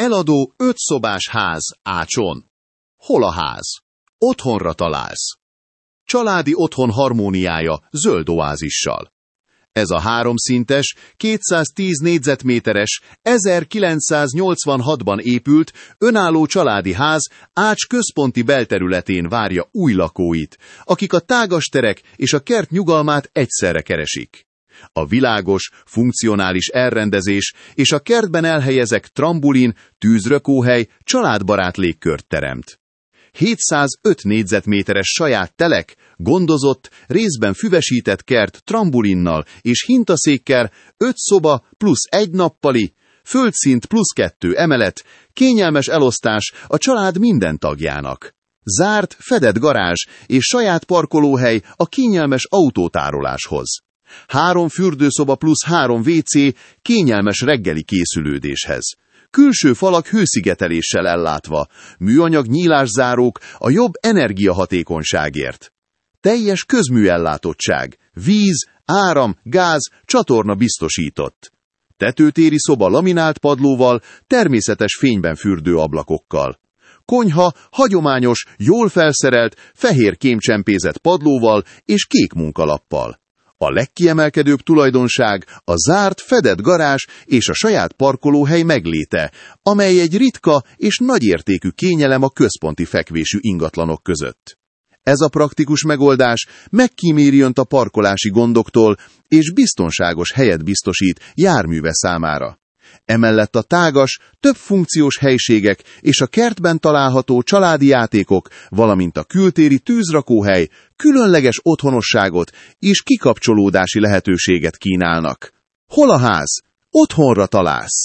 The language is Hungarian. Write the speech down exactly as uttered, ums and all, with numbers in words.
Eladó ötszobás ház Ácson. Hol a ház? Otthonra találsz. Családi otthon harmóniája zöld oázissal. Ez a háromszintes, kétszáztíz négyzetméteres, ezerkilencszáznyolcvanhatban épült, önálló családi ház Ács központi belterületén várja új lakóit, akik a tágas terek és a kert nyugalmát egyszerre keresik. A világos, funkcionális elrendezés és a kertben elhelyezett trambulin, tűzrakóhely családbarát légkört teremt. hétszázöt négyzetméteres saját telek, gondozott, részben füvesített kert trambulinnal és hintaszékkel, öt szoba plusz egy nappali, földszint plusz kettő emelet, kényelmes elosztás a család minden tagjának. Zárt, fedett garázs és saját parkolóhely a kényelmes autótároláshoz. Három fürdőszoba plusz három vécé kényelmes reggeli készülődéshez. Külső falak hőszigeteléssel ellátva, műanyag nyílászárók a jobb energiahatékonyságért. Teljes közműellátottság, víz, áram, gáz, csatorna biztosított. Tetőtéri szoba laminált padlóval, természetes fényben fürdő ablakokkal. Konyha hagyományos, jól felszerelt, fehér kémcsempézett padlóval és kék munkalappal. A legkiemelkedőbb tulajdonság a zárt, fedett garázs és a saját parkolóhely megléte, amely egy ritka és nagyértékű kényelem a központi fekvésű ingatlanok között. Ez a praktikus megoldás megkíméri önt a parkolási gondoktól, és biztonságos helyet biztosít járműve számára. Emellett a tágas, több funkciós helységek és a kertben található családi játékok, valamint a kültéri tűzrakóhely különleges otthonosságot és kikapcsolódási lehetőséget kínálnak. Hol a ház? Otthonra találsz!